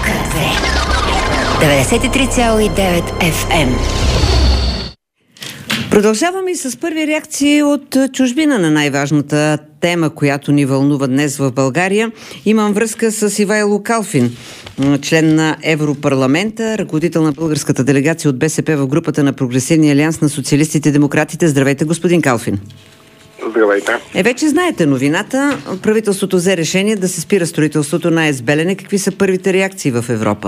Кафе 93,9 FM. Продължаваме и с първи реакции от чужбина на най-важната тема, която ни вълнува днес в България. Имам връзка с Ивайло Калфин, член на Европарламента, ръководител на българската делегация от БСП в групата на Прогресивния алианс на социалистите и демократите. Здравейте, господин Калфин. Здравейте. Вече знаете новината. Правителството взе решение да се спира строителството на АЕЦ Белене. Какви са първите реакции в Европа?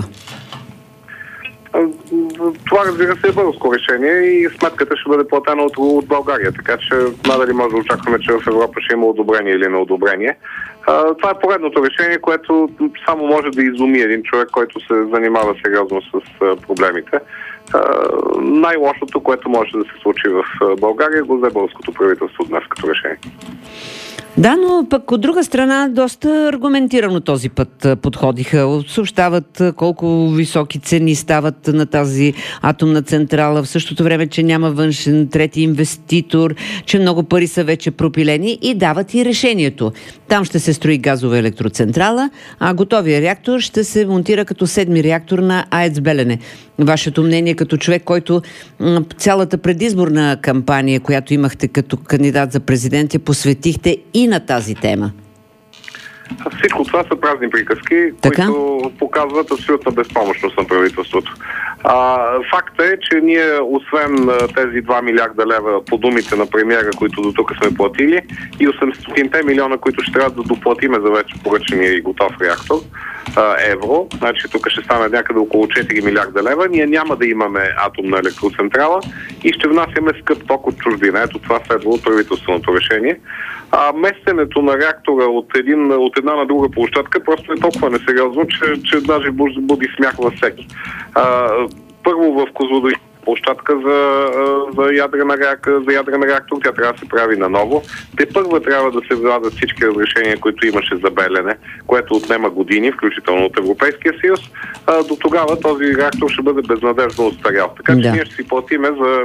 Това, разбира се, е българско решение и сметката ще бъде платена от България, така че надали може да очакваме, че в Европа ще има одобрение или неодобрение. Това е поредното решение, което само може да изуми един човек, който се занимава сериозно с проблемите. Най-лошото, което може да се случи в България, го взе българското правителство днес като решение. Да, но пък от друга страна доста аргументирано този път подходиха. Съобщават колко високи цени стават на тази атомна централа, в същото време, че няма външен трети инвеститор, че много пари са вече пропилени и дават и решението. Там ще се строи газова електроцентрала, а готовия реактор ще се монтира като седми реактор на АЕЦ Белене. Вашето мнение като човек, който цялата предизборна кампания, която имахте като кандидат за президент, я посветихте и на тази тема? Всичко това са празни приказки, които показват абсолютна безпомощност на правителството. Факт е, че ние, освен тези 2 милиарда лева по думите на премиера, които до тук сме платили, и 800-те милиона, които ще трябва да доплатиме за вече поръчения и готов реактор, евро, значи тук ще стане някъде около 4 милиарда лева, ние няма да имаме атомна електроцентрала и ще внасяме скъп ток от чужбина. Ето това следва от правителственото решение. Местенето на реактора от една на друга площадка просто е толкова несериозно, че даже буди смях във всеки. Първо в Козлодуй площадка за ядрен реактор, тя трябва да се прави наново. Първо трябва да се владат всички разрешения, които имаше за Белене, което отнема години, включително от Европейския съюз. До тогава този реактор ще бъде безнадежно остарял. Така че ние ще си платиме за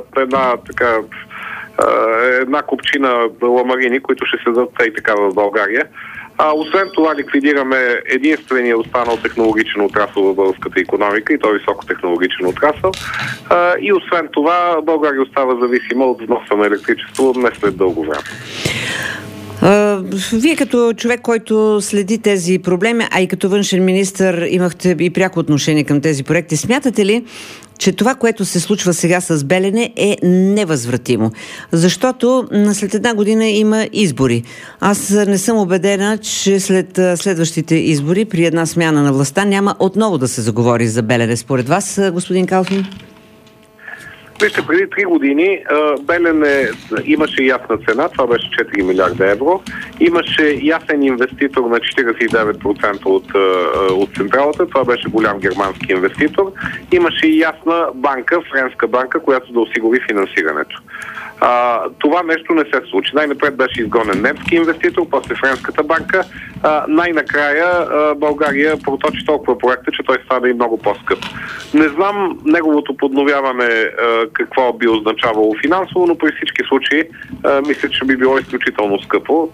една купчина ламарини, които ще се дадат и така в България. Освен това ликвидираме единствения останал технологичен отрасъл в българската икономика и то високотехнологичен отрасъл. И освен това България остава зависима от вноса на електричество не след дълго време. Вие като човек, който следи тези проблеми, а и като външен министър имахте и пряко отношение към тези проекти, смятате ли, че това, което се случва сега с Белене е невъзвратимо? Защото след една година има избори. Аз не съм убедена, че след следващите избори, при една смяна на властта, няма отново да се заговори за Белене. Според вас, господин Калфин? Вижте, преди 3 години Белене имаше ясна цена, това беше 4 милиарда евро. Имаше ясен инвеститор на 49% от централата, това беше голям германски инвеститор. Имаше и ясна банка, френска банка, която да осигури финансирането. Това нещо не се случи. Най-напред беше изгонен немски инвеститор, после френската банка. Най-накрая България проточи толкова проекта, че той стана и много по-скъп. Не знам неговото подновяване какво би означавало финансово, но при всички случаи мисля, че би било изключително скъпо.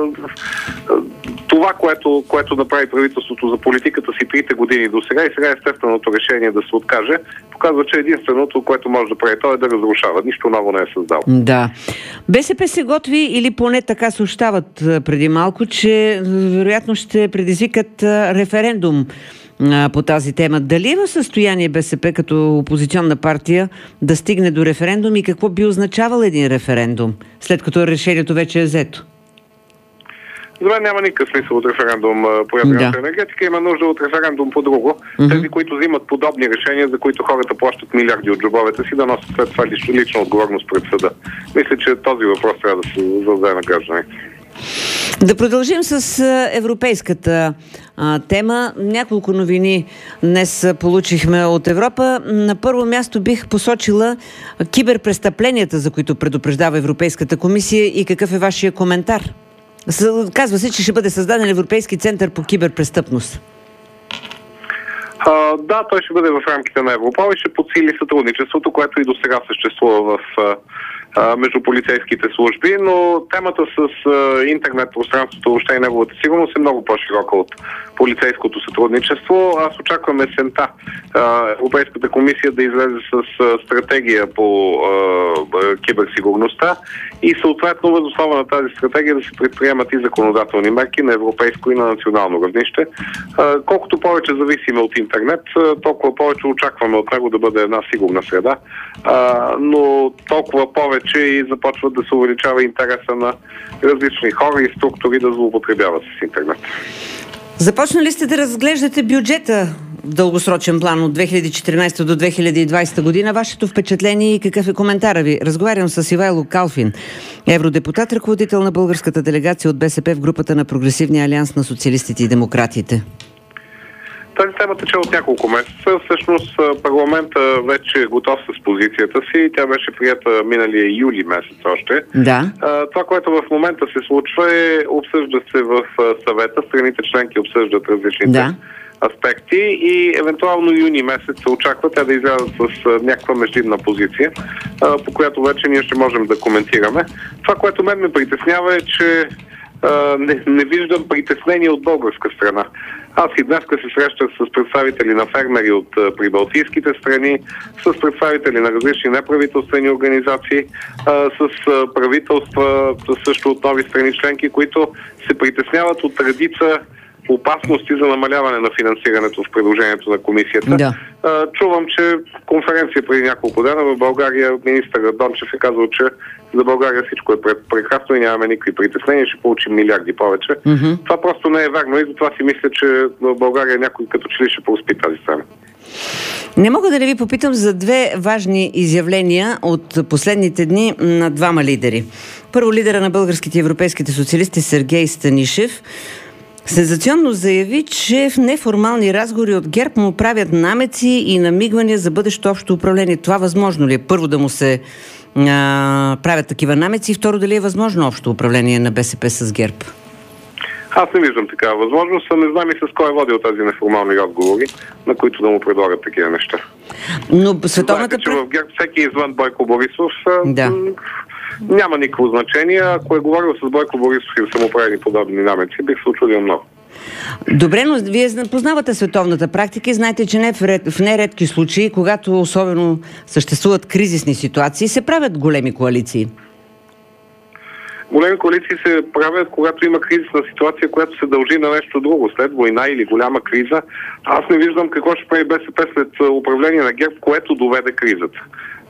Това, което направи правителството за политиката си 3 години до сега и сега естественото решение да се откаже, показва, че единственото, което може да прави той е да разрушава. Нищо ново не е създал. Да. БСП се готви, или поне така съобщават преди малко, че вероятно ще предизвикат референдум по тази тема. Дали е в състояние БСП като опозиционна партия да стигне до референдум и какво би означавал един референдум, след като решението вече е взето? За мен няма никакъв смисъл от референдум по ядрената енергетика. Има нужда от референдум по друго. Тези, които взимат подобни решения, за които хората плащат милиарди от джобовете си, да носят след това лична отговорност пред съда. Мисля, че този въпрос трябва да се зададе на гражданите. Да продължим с европейската тема. Няколко новини днес получихме от Европа. На първо място бих посочила киберпрестъпленията, за които предупреждава Европейската комисия, и какъв е вашия коментар? Казва се, че ще бъде създаден Европейски център по киберпрестъпност. Да, той ще бъде в рамките на Европол и ще подсили сътрудничеството, което и до сега съществува в между полицейските служби, но темата с интернет пространството, въобще и неговата сигурност е много по-широка от полицейското сътрудничество. Аз очаквам есента Европейската комисия да излезе с стратегия по киберсигурността и съответно въз основа на тази стратегия да се предприемат и законодателни мерки на европейско и на национално равнище. Колкото повече зависиме от интернет, толкова повече очакваме от него да бъде една сигурна среда, но толкова повече и започва да се увеличава интереса на различни хора и структури да злоупотребяват с интернет. Започнали сте да разглеждате бюджета в дългосрочен план от 2014 до 2020 година. Вашето впечатление и какъв е коментара ви? Разговарям с Ивайло Калфин, евродепутат, ръководител на българската делегация от БСП в групата на Прогресивния алианс на социалистите и демократите. Тази тема тече от няколко месеца. Всъщност парламента вече е готов с позицията си. Тя беше прията миналия юли месец още. Да. Това, което в момента се случва обсъжда се в съвета. Страните членки обсъждат различните аспекти и евентуално юни месец се очаква тя да излязат с някаква междинна позиция, по която вече ние ще можем да коментираме. Това, което мен ме притеснява е, че не виждам притеснение от българска страна. Аз и днес се срещах с представители на фермери от прибалтийските страни, с представители на различни неправителствени организации, с правителства също от нови страни членки, които се притесняват от редица опасности за намаляване на финансирането в предложението на комисията. Да. Чувам, че конференция преди няколко дена в България министър Дончев е казал, че за България всичко е прекрасно и нямаме никакви притеснения, ще получим милиарди повече. Това просто не е верно и затова си мисля, че в България някой като че ли ще проспи тази страна. Не мога да не ви попитам за две важни изявления от последните дни на двама лидери. Първо, лидера на българските и европейските социалисти Сергей Станишев сензационно заяви, че в неформални разговори от ГЕРБ му правят намеци и намигвания за бъдещо общо управление. Това възможно ли е? Първо да му се правят такива намеци и второ дали е възможно общо управление на БСП с ГЕРБ? Аз не виждам такава възможност, а не знам и с кой е водил тези неформални разговори, на които да му предлагат такива неща. Но световната... Знаете, че в ГЕРБ всеки извън Бойко Борисов няма никакво значение. Ако е говорил с Бойко Борисов и да са му правили подобни намеци, бих се очудил много. Добре, но вие познавате световната практика и знаете, че не в нередки случаи, когато особено съществуват кризисни ситуации, се правят големи коалиции. Големи коалиции се правят, когато има кризисна ситуация, която се дължи на нещо друго, след война или голяма криза. Аз не виждам какво ще прави БСП след управление на ГЕРБ, което доведе кризата.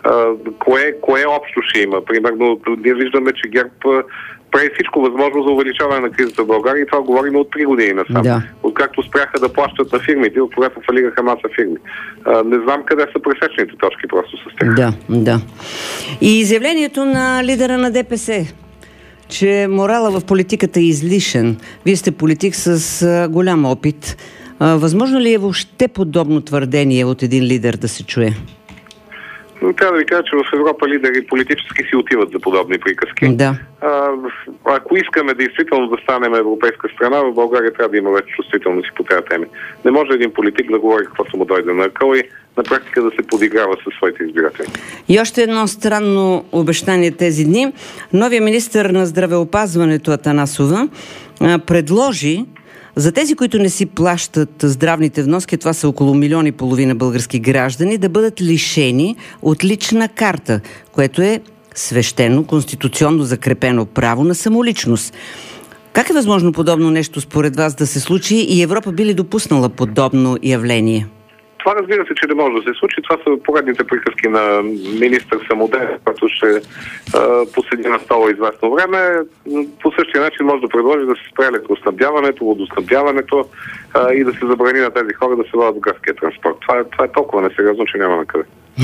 Кое общо ще има? Примерно, ние виждаме, че ГЕРБ прави всичко възможно за увеличаване на кризата в България и това говорим от 3 години насам. Да. Откакто спряха да плащат на фирмите, от когато фалираха маса фирми. Не знам къде са пресечните точки просто с тях. Да. И изявлението на лидера на ДПС, че морала в политиката е излишен. Вие сте политик с голям опит. Възможно ли е въобще подобно твърдение от един лидер да се чуе? Трябва да ви кажа, че в Европа лидери политически си отиват за подобни приказки. Да. Ако искаме действително да станем европейска страна, в България трябва да има вече чувствителност по тези теми. Не може един политик да говори каквото му дойде на къл и на практика да се подиграва със своите избиратели. И още едно странно обещание тези дни. Новият министър на здравеопазването Атанасова предложи за тези, които не си плащат здравните вноски, това са около 1,5 милиона български граждани, да бъдат лишени от лична карта, което е свещено, конституционно закрепено право на самоличност. Как е възможно подобно нещо според вас да се случи и Европа би ли допуснала подобно явление? Това разбира се, че не може да се случи. Това са поредните приказки на министър Самодев, който ще поседи на стола известно време. По същия начин може да предложи да се спре електроснабдяването, водоснабдяването и да се забрани на тези хора да се водят в градския транспорт. Това е толкова несериозно, че няма на къде.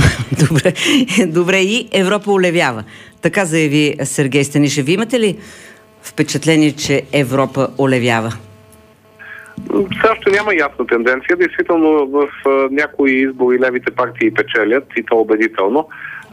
Добре, и Европа олевява. Така заяви Сергей Станишев. Имате ли впечатление, че Европа олевява? Все още няма ясна тенденция. Действително в някои избори левите партии печелят и то убедително.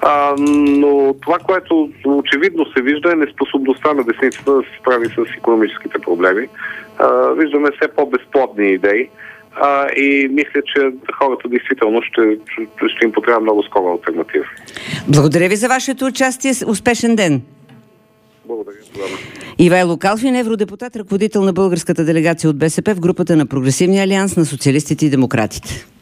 Но това, което очевидно се вижда е неспособността на десницата да се справи с икономическите проблеми. Виждаме все по-безплодни идеи. и мисля, че хората действително ще им потребва много скоро алтернатива. Благодаря ви за вашето участие. Успешен ден! Благодаря. Ивайло Калфин, евродепутат, ръководител на българската делегация от БСП в групата на Прогресивния алианс на социалистите и демократите.